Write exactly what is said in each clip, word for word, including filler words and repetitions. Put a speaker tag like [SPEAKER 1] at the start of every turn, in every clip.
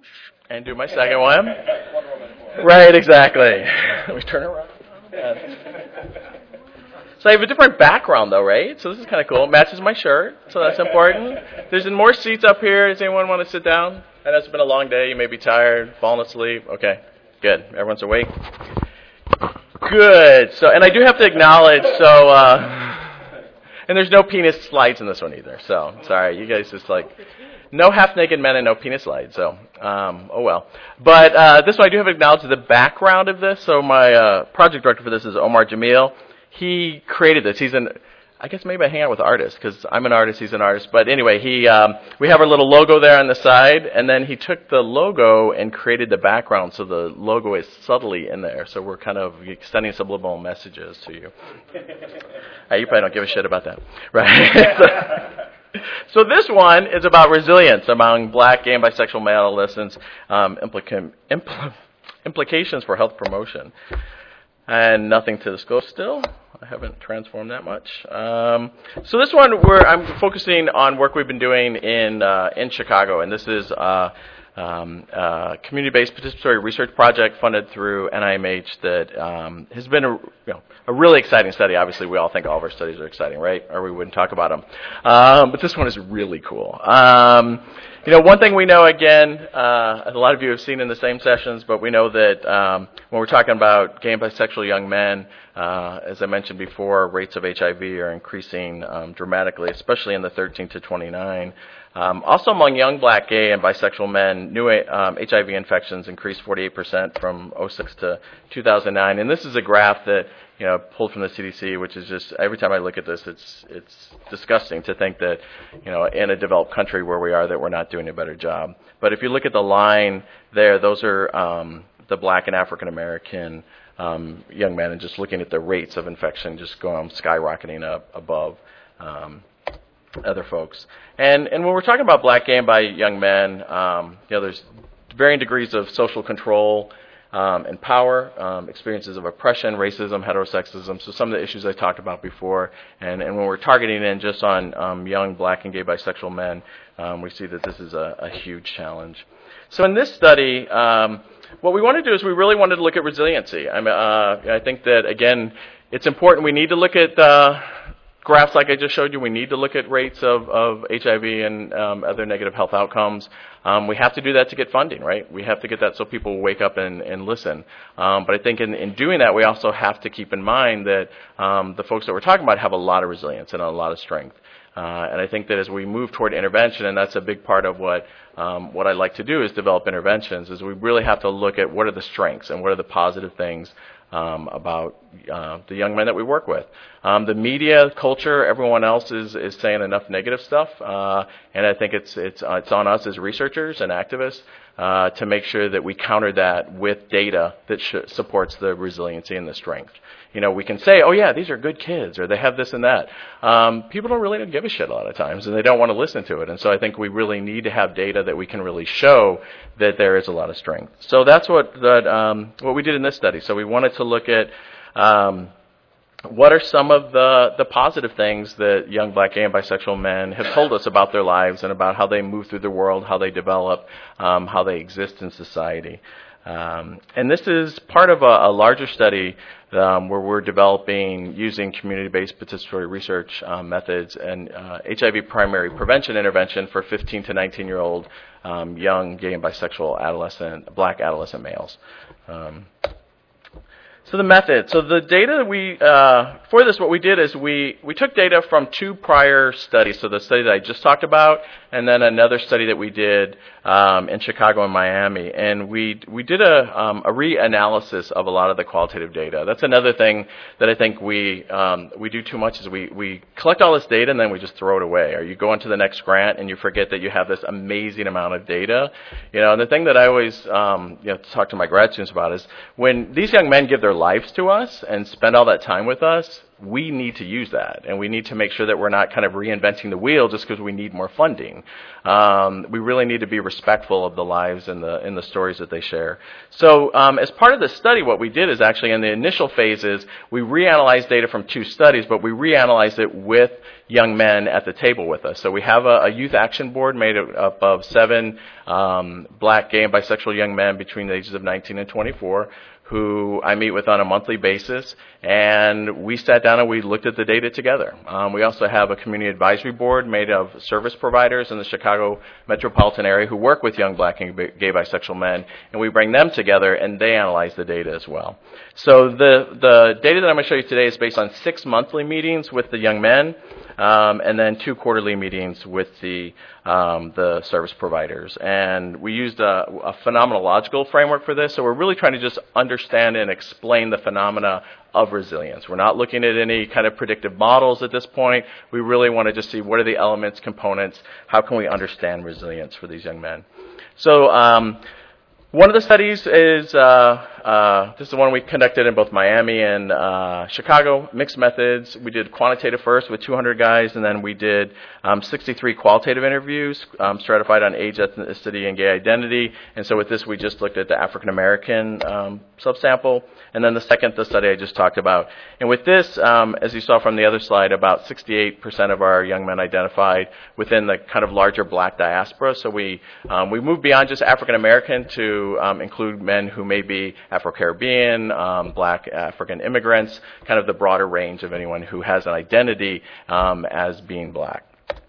[SPEAKER 1] and do my second one. Right, exactly. Let me turn around. So I have a different background, though, right? So this is kind of cool. It matches my shirt, so that's important. There's more seats up here. Does anyone want to sit down? I know it's been a long day. You may be tired, falling asleep. Okay, good. Everyone's awake? Good. So, and I do have to acknowledge, so, uh, and there's no penis slides in this one either. So, sorry, you guys just like, no half-naked men and no penis slides. So, um, oh well. But uh, this one I do have to acknowledge the background of this. So my uh, project director for this is Omar Jamil. He created this. He's an, I guess maybe I hang out with artists because I'm an artist, he's an artist. But anyway, he, um, we have our little logo there on the side, and then he took the logo and created the background, so the logo is subtly in there. So we're kind of sending subliminal messages to you. uh, you probably don't give a shit about that, right? so, so this one is about resilience among black, gay, and bisexual male adolescents, um, implica- impl- implications for health promotion. And nothing to disclose still. I haven't transformed that much. Um, so this one, where I'm focusing on work we've been doing in uh, in Chicago, and this is uh, um, a community-based participatory research project funded through N I M H that um, has been a, you know, a really exciting study. Obviously, we all think all of our studies are exciting, right? Or we wouldn't talk about them. Um, but this one is really cool. Um, You know, one thing we know, again, uh, a lot of you have seen in the same sessions, but we know that um, when we're talking about gay and bisexual young men, uh, as I mentioned before, rates of H I V are increasing um, dramatically, especially in the thirteen to twenty-nine. Um, also among young black, gay, and bisexual men, new um, H I V infections increased forty-eight percent from oh six to two thousand nine. And this is a graph that, you know, pulled from the C D C, which is just, every time I look at this, it's it's disgusting to think that, you know, in a developed country where we are, that we're not doing a better job. But if you look at the line there, those are um, the black and African American um, young men, and just looking at the rates of infection just going skyrocketing up above um, other folks. And and when we're talking about black, gay, and bi young men, um, you know, there's varying degrees of social control Um, and power, um, experiences of oppression, racism, heterosexism, so some of the issues I talked about before. And, and when we're targeting in just on um, young black and gay bisexual men, um, we see that this is a, a huge challenge. So in this study, um, what we want to do is we really wanted to look at resiliency. I, mean, uh, I think that, again, it's important. We need to look at uh, graphs like I just showed you. We need to look at rates of, of H I V and um, other negative health outcomes. Um, we have to do that to get funding, right? We have to get that so people wake up and, and listen. Um, but I think in, in doing that, we also have to keep in mind that um, the folks that we're talking about have a lot of resilience and a lot of strength. Uh, and I think that as we move toward intervention, and that's a big part of what um, what I like to do is develop interventions, is we really have to look at what are the strengths and what are the positive things Um, about uh, the young men that we work with. Um, the media, culture, everyone else is, is saying enough negative stuff, uh, and I think it's it's uh, it's on us as researchers and activists uh, to make sure that we counter that with data that sh- supports the resiliency and the strength. You know, we can say, oh yeah, these are good kids, or they have this and that. Um, people don't really give a shit a lot of times, and they don't want to listen to it. And so I think we really need to have data that we can really show that there is a lot of strength. So that's what that um, what we did in this study. So we wanted to look at um, what are some of the, the positive things that young black, gay, and bisexual men have told us about their lives and about how they move through the world, how they develop, um, how they exist in society. Um, and this is part of a, a larger study um, where we're developing using community-based participatory research um, methods and uh, H I V primary prevention intervention for fifteen to nineteen-year-old um, young gay and bisexual adolescent, black adolescent males. Um, So the method. So the data that we, uh, for this, what we did is we, we took data from two prior studies. So the study that I just talked about, and then another study that we did um, in Chicago and Miami. And we we did a, um, a reanalysis of a lot of the qualitative data. That's another thing that I think we um, we do too much is we, we collect all this data and then we just throw it away. Or you go into the next grant and you forget that you have this amazing amount of data. You know, and the thing that I always um, you know talk to my grad students about is when these young men give their lives to us and spend all that time with us, we need to use that, and we need to make sure that we're not kind of reinventing the wheel just because we need more funding. Um, we really need to be respectful of the lives and the and the stories that they share. So um, as part of the study, what we did is actually in the initial phases, we reanalyzed data from two studies, but we reanalyzed it with young men at the table with us. So we have a, a youth action board made up of seven um, black, gay, and bisexual young men between the ages of nineteen and twenty-four, who I meet with on a monthly basis, and we sat down and we looked at the data together. Um, we also have a community advisory board made of service providers in the Chicago metropolitan area who work with young black and gay bisexual men, and we bring them together and they analyze the data as well. So the, the data that I'm going to show you today is based on six monthly meetings with the young men, um, and then two quarterly meetings with the um, the service providers. And we used a, a phenomenological framework for this, so we're really trying to just understand and explain the phenomena of resilience. We're not looking at any kind of predictive models at this point. We really want to just see what are the elements, components, how can we understand resilience for these young men. So um, one of the studies is, uh, uh, this is the one we conducted in both Miami and uh, Chicago, mixed methods. We did quantitative first with two hundred guys, and then we did um, sixty-three qualitative interviews, um, stratified on age, ethnicity, and gay identity. And so with this, we just looked at the African American um, subsample. And then the second, the study I just talked about. And with this, um, as you saw from the other slide, about sixty-eight percent of our young men identified within the kind of larger black diaspora. So we um, we moved beyond just African American to um, include men who may be Afro-Caribbean, um, black African immigrants, kind of the broader range of anyone who has an identity um, as being black.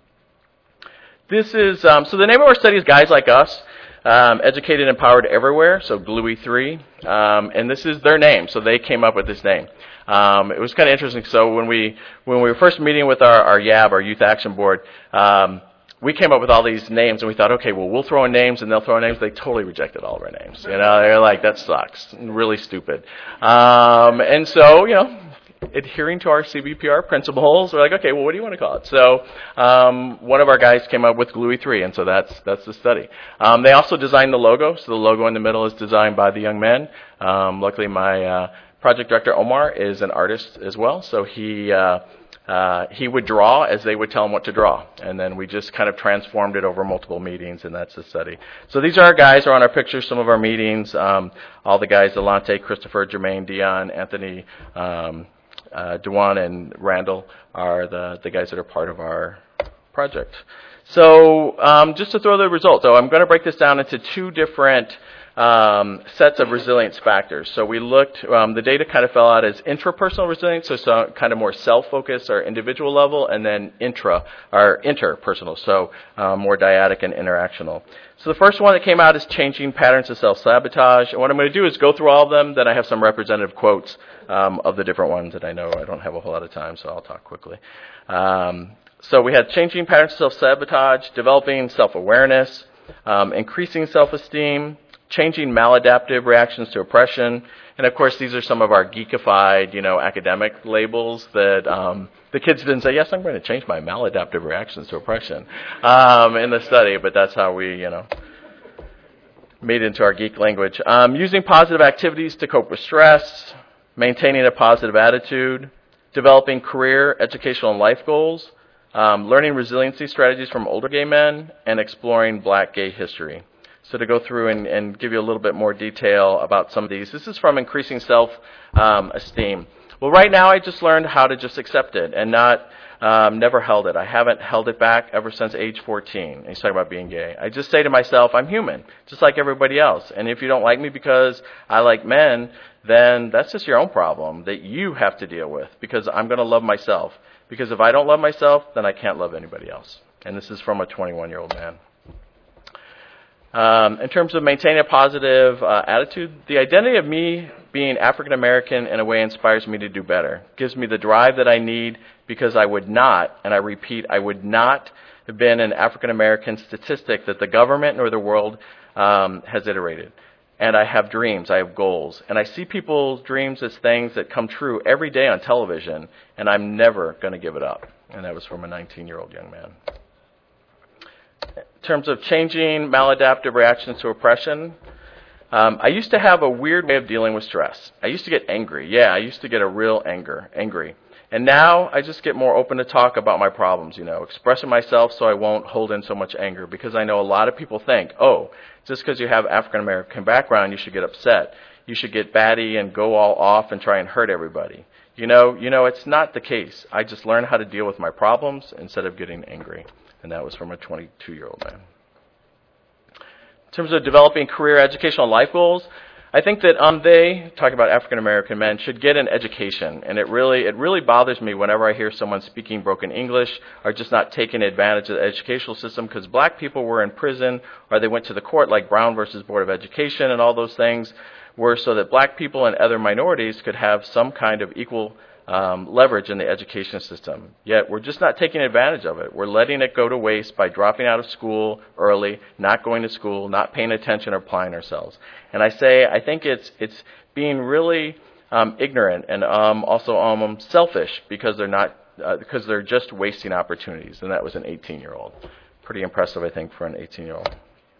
[SPEAKER 1] This is, um, so the name of our study is Guys Like Us. Um, educated, empowered everywhere, so G L U E three, um, and this is their name, so they came up with this name. Um, it was kind of interesting. So when we when we were first meeting with our, our Y A B, our Youth Action Board, um, we came up with all these names, and we thought, okay, well, we'll throw in names, and they'll throw in names. They totally rejected all of our names. You know, they're like, that sucks, really stupid. Um, and so, you know, adhering to our C B P R principles, we're like, okay, well, what do you want to call it? So um, one of our guys came up with G L U E three, and so that's that's the study. Um, they also designed the logo, so the logo in the middle is designed by the young men. Um, luckily, my uh, project director, Omar, is an artist as well, so he uh, uh, he would draw as they would tell him what to draw, and then we just kind of transformed it over multiple meetings, and that's the study. So these are our guys, are on our pictures, some of our meetings, um, all the guys, Alante, Christopher, Jermaine, Dion, Anthony, um, Uh, Dewan and Randall are the, the guys that are part of our project. So um, just to throw the results, so I'm going to break this down into two different um, sets of resilience factors. So we looked, um, the data kind of fell out as intrapersonal resilience, so, so kind of more self-focused or individual level, and then intra, or interpersonal, so um, more dyadic and interactional. So the first one that came out is changing patterns of self-sabotage. And what I'm going to do is go through all of them, then I have some representative quotes um, of the different ones that I know I don't have a whole lot of time, so I'll talk quickly. Um, so we had changing patterns of self-sabotage, developing self-awareness, um, increasing self-esteem, changing maladaptive reactions to oppression, and of course these are some of our geekified, you know, academic labels that um, the kids didn't say, yes, I'm going to change my maladaptive reactions to oppression um, in the study, but that's how we, you know, made it into our geek language. Um, using positive activities to cope with stress, maintaining a positive attitude, developing career, educational, and life goals, um, learning resiliency strategies from older gay men, and exploring black gay history. So to go through and, and give you a little bit more detail about some of these. This is from Increasing Self-Esteem. Um, well, right now I just learned how to just accept it and not, um, never held it. I haven't held it back ever since age fourteen. And he's talking about being gay. I just say to myself, I'm human, just like everybody else. And if you don't like me because I like men, then that's just your own problem that you have to deal with, because I'm going to love myself. Because if I don't love myself, then I can't love anybody else. And this is from a twenty-one-year-old man. Um, in terms of maintaining a positive uh, attitude, the identity of me being African American in a way inspires me to do better. Gives me the drive that I need, because I would not, and I repeat, I would not have been an African American statistic that the government nor the world um, has iterated. And I have dreams, I have goals. And I see people's dreams as things that come true every day on television, and I'm never going to give it up. And that was from a nineteen-year-old young man. In terms of changing maladaptive reactions to oppression, um, I used to have a weird way of dealing with stress. I used to get angry. Yeah, I used to get a real anger, angry. And now I just get more open to talk about my problems, you know, expressing myself so I won't hold in so much anger, because I know a lot of people think, oh, just because you have African American background, you should get upset. You should get batty and go all off and try and hurt everybody. You know, you know, it's not the case. I just learned how to deal with my problems instead of getting angry. And that was from a twenty-two-year-old man. In terms of developing career, educational, life goals, I think that um, they, talking about African American men, should get an education. And it really, it really bothers me whenever I hear someone speaking broken English or just not taking advantage of the educational system, because black people were in prison or they went to the court, like Brown versus Board of Education and all those things, were so that black people and other minorities could have some kind of equal um, leverage in the education system. Yet we're just not taking advantage of it. We're letting it go to waste by dropping out of school early, not going to school, not paying attention or applying ourselves. And I say, I think it's it's being really um, ignorant and um, also um, selfish, because they're not uh, because they're just wasting opportunities. And that was an eighteen-year-old. Pretty impressive, I think, for an eighteen-year-old.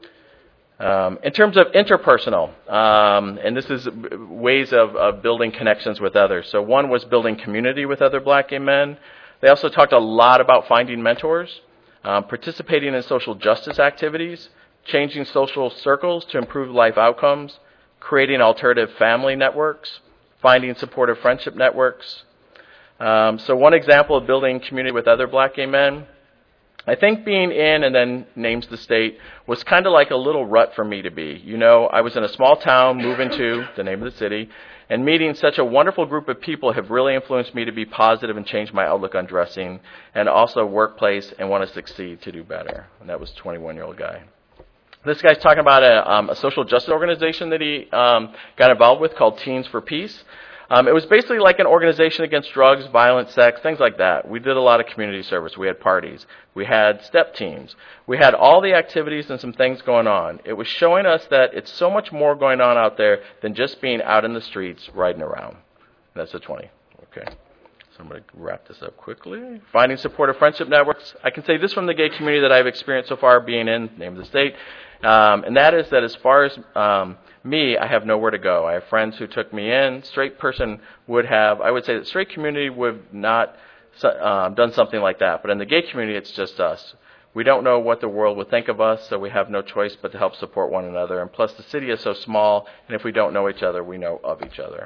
[SPEAKER 1] Um, in terms of interpersonal, um, and this is ways of, of building connections with others. So one was building community with other black gay men. They also talked a lot about finding mentors, um, participating in social justice activities, changing social circles to improve life outcomes, creating alternative family networks, finding supportive friendship networks. Um, so one example of building community with other black gay men, I think being in, and then names the state, was kind of like a little rut for me to be. You know, I was in a small town, moving to the name of the city, and meeting such a wonderful group of people have really influenced me to be positive and change my outlook on dressing, and also workplace, and want to succeed to do better. And that was a twenty-one-year-old guy. This guy's talking about a, um, a social justice organization that he um, got involved with called Teens for Peace. Um, it was basically like an organization against drugs, violence, sex, things like that. We did a lot of community service. We had parties. We had step teams. We had all the activities and some things going on. It was showing us that it's so much more going on out there than just being out in the streets riding around. That's a twenty. Okay. So I'm going to wrap this up quickly. Finding supportive friendship networks. I can say this from the gay community that I've experienced so far, being in, name of the state, um, and that is that as far as um, me, I have nowhere to go. I have friends who took me in. Straight person would have, I would say that straight community would not um, done something like that. But in the gay community, it's just us. We don't know what the world would think of us, so we have no choice but to help support one another. And plus, the city is so small, and if we don't know each other, we know of each other.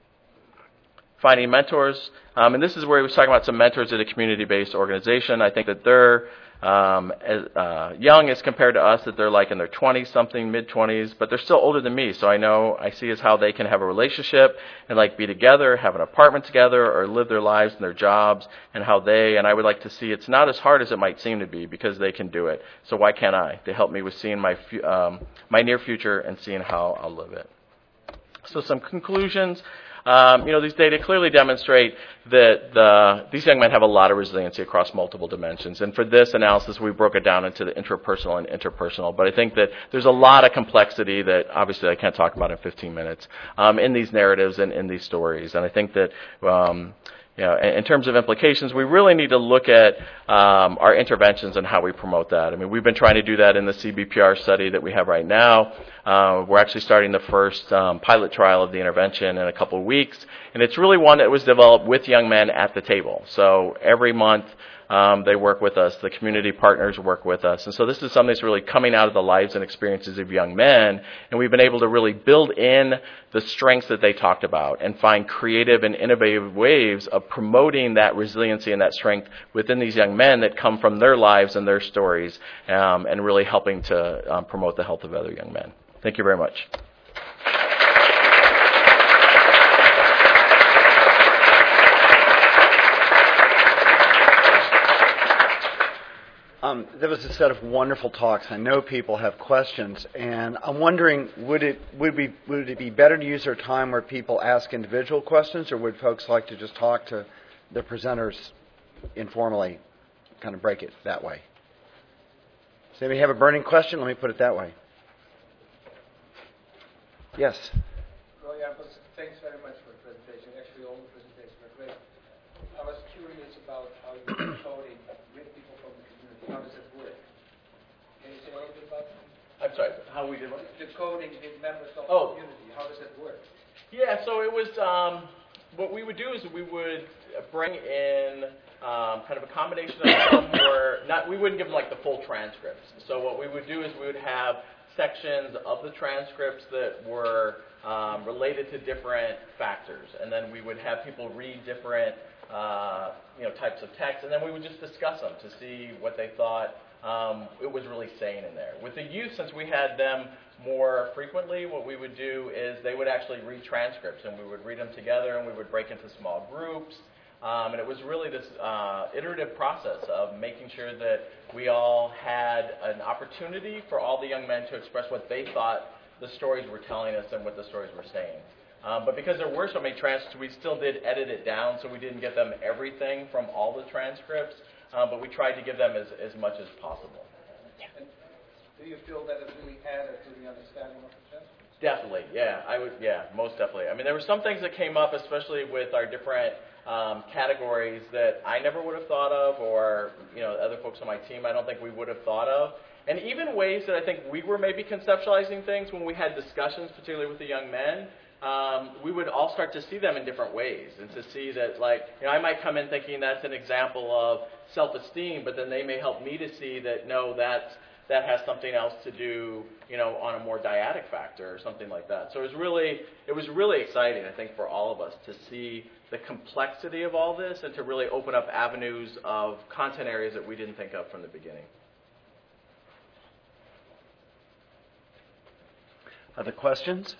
[SPEAKER 1] Finding mentors, um, and this is where he was talking about some mentors at a community-based organization. I think that they're um, as, uh, young as compared to us, that they're like in their twenty-something, mid-twenties, but they're still older than me. So I know, I see as how they can have a relationship and like be together, have an apartment together, or live their lives and their jobs, and how they, and I would like to see it's not as hard as it might seem to be, because they can do it. So why can't I? They help me with seeing my fu- um, my near future and seeing how I'll live it. So some conclusions. Um, you know, these data clearly demonstrate that the, these young men have a lot of resiliency across multiple dimensions. And for this analysis, we broke it down into the intrapersonal and interpersonal. But I think that there's a lot of complexity that obviously I can't talk about in fifteen minutes um, in these narratives and in these stories. And I think that um, you know, in terms of implications, we really need to look at um, our interventions and how we promote that. I mean, we've been trying to do that in the C B P R study that we have right now. Uh, we're actually starting the first um, pilot trial of the intervention in a couple of weeks, and it's really one that was developed with young men at the table. So every month um, they work with us, the community partners work with us, and so this is something that's really coming out of the lives and experiences of young men, and we've been able to really build in the strengths that they talked about and find creative and innovative ways of promoting that resiliency and that strength within these young men that come from their lives and their stories, um, and really helping to um, promote the health of other young men. Thank you very much.
[SPEAKER 2] Um, that was a set of wonderful talks. I know people have questions, and I'm wondering, would it would be would it be better to use our time where people ask individual questions, or would folks like to just talk to the presenters informally, kind of break it that way? Does anybody have a burning question? Let me put it that way. Yes.
[SPEAKER 3] Well, yeah, but thanks very much for the presentation. Actually, all the presentations were great. I was curious about how you do coding with people from the community. How does it work? Can you say a little bit about that?
[SPEAKER 1] I'm sorry, how we did what?
[SPEAKER 3] The coding with members of
[SPEAKER 1] Oh.
[SPEAKER 3] the community. How does that work?
[SPEAKER 1] Yeah, so it was, um, what we would do is we would bring in um, kind of a combination of some were not. We wouldn't give them like the full transcripts. So what we would do is we would have sections of the transcripts that were um, related to different factors, and then we would have people read different uh, you know types of text, and then we would just discuss them to see what they thought um, it was really saying in there. With the youth, since we had them more frequently, what we would do is they would actually read transcripts, and we would read them together, and we would break into small groups. Um, and it was really this uh, iterative process of making sure that we all had an opportunity for all the young men to express what they thought the stories were telling us and what the stories were saying. Um, but because there were so many transcripts, we still did edit it down, so we didn't get them everything from all the transcripts, um, but we tried to give them as, as much as possible.
[SPEAKER 3] And do you feel that it really added to the understanding of the transcripts?
[SPEAKER 1] Definitely, yeah. I would, yeah, most definitely. I mean, there were some things that came up, especially with our different um, categories that I never would have thought of, or you know, other folks on my team I don't think we would have thought of, and even ways that I think we were maybe conceptualizing things when we had discussions, particularly with the young men. Um, we would all start to see them in different ways, and to see that, like, you know, I might come in thinking that's an example of self-esteem, but then they may help me to see that no, that's that has something else to do, you know, on a more dyadic factor or something like that. So it was really, it was really exciting, I think, for all of us to see the complexity of all this and to really open up avenues of content areas that we didn't think of from the beginning.
[SPEAKER 2] Other questions?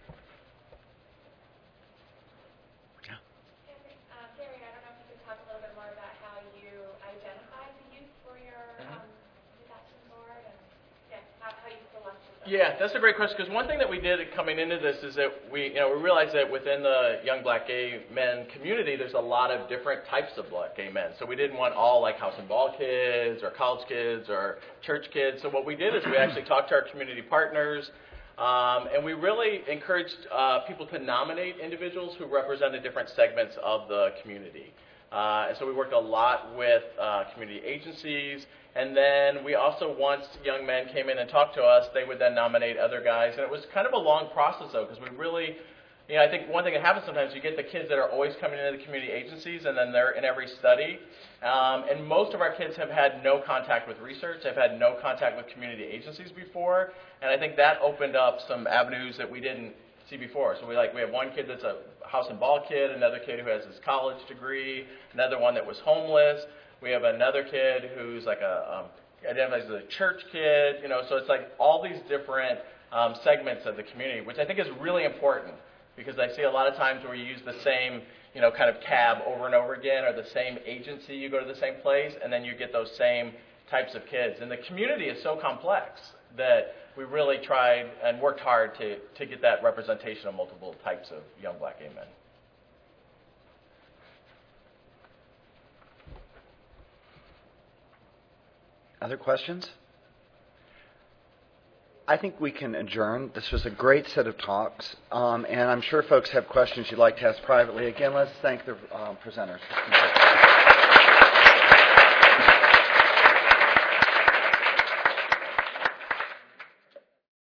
[SPEAKER 1] Yeah, that's a great question, because one thing that we did coming into this is that we, you know, we realized that within the young black gay men community, there's a lot of different types of black gay men. So we didn't want all like house and ball kids or college kids or church kids. So what we did is we actually talked to our community partners, um, and we really encouraged uh, people to nominate individuals who represented different segments of the community. Uh, and so we worked a lot with uh, community agencies. And then we also, once young men came in and talked to us, they would then nominate other guys. And it was kind of a long process, though, because we really, you know, I think one thing that happens sometimes, you get the kids that are always coming into the community agencies, and then they're in every study. Um, and most of our kids have had no contact with research. They've had no contact with community agencies before. And I think that opened up some avenues that we didn't see before. So we like we have one kid that's a house and ball kid, another kid who has his college degree, another one that was homeless. We have another kid who's like a um, identifies as a church kid, you know. So it's like all these different um, segments of the community, which I think is really important, because I see a lot of times where you use the same, you know, kind of tab over and over again, or the same agency, you go to the same place, and then you get those same types of kids. And the community is so complex that we really tried and worked hard to to get that representation of multiple types of young black gay men.
[SPEAKER 2] Other questions? I think we can adjourn. This was a great set of talks, um, and I'm sure folks have questions you'd like to ask privately. Again, let's thank the um, presenters.